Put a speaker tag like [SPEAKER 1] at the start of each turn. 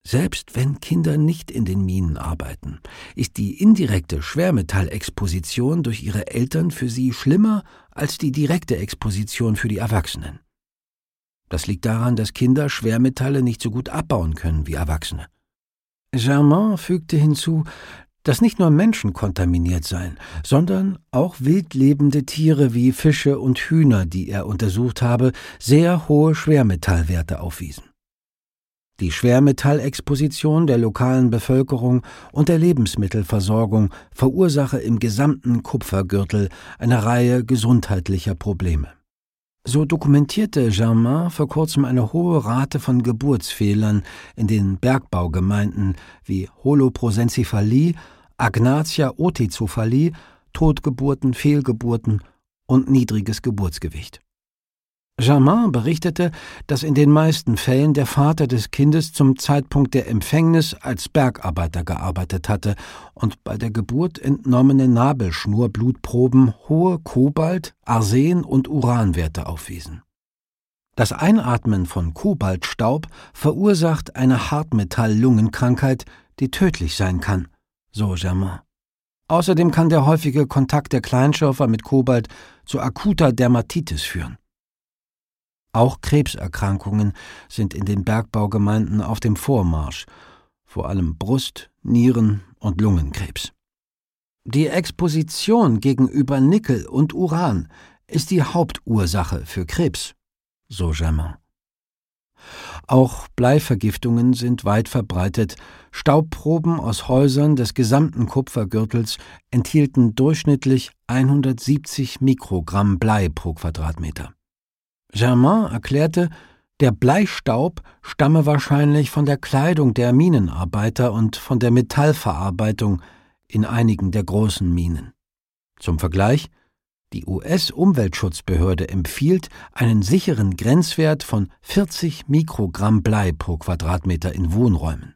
[SPEAKER 1] Selbst wenn Kinder nicht in den Minen arbeiten, ist die indirekte Schwermetallexposition durch ihre Eltern für sie schlimmer als die direkte Exposition für die Erwachsenen. Das liegt daran, dass Kinder Schwermetalle nicht so gut abbauen können wie Erwachsene. Germain fügte hinzu, dass nicht nur Menschen kontaminiert seien, sondern auch wildlebende Tiere wie Fische und Hühner, die er untersucht habe, sehr hohe Schwermetallwerte aufwiesen. Die Schwermetallexposition der lokalen Bevölkerung und der Lebensmittelversorgung verursache im gesamten Kupfergürtel eine Reihe gesundheitlicher Probleme. So dokumentierte Germain vor kurzem eine hohe Rate von Geburtsfehlern in den Bergbaugemeinden wie Holoprosencephalie, Agnatia-Otizophalie, Totgeburten, Fehlgeburten und niedriges Geburtsgewicht. Germain berichtete, dass in den meisten Fällen der Vater des Kindes zum Zeitpunkt der Empfängnis als Bergarbeiter gearbeitet hatte und bei der Geburt entnommene Nabelschnurblutproben hohe Kobalt-, Arsen- und Uranwerte aufwiesen. Das Einatmen von Kobaltstaub verursacht eine Hartmetall-Lungenkrankheit, die tödlich sein kann, so Germain. Außerdem kann der häufige Kontakt der Kleinschürfer mit Kobalt zu akuter Dermatitis führen. Auch Krebserkrankungen sind in den Bergbaugemeinden auf dem Vormarsch, vor allem Brust-, Nieren- und Lungenkrebs. Die Exposition gegenüber Nickel und Uran ist die Hauptursache für Krebs, so Germain. Auch Bleivergiftungen sind weit verbreitet. Staubproben aus Häusern des gesamten Kupfergürtels enthielten durchschnittlich 170 Mikrogramm Blei pro Quadratmeter. Germain erklärte, der Bleistaub stamme wahrscheinlich von der Kleidung der Minenarbeiter und von der Metallverarbeitung in einigen der großen Minen. Zum Vergleich: Die US-Umweltschutzbehörde empfiehlt einen sicheren Grenzwert von 40 Mikrogramm Blei pro Quadratmeter in Wohnräumen.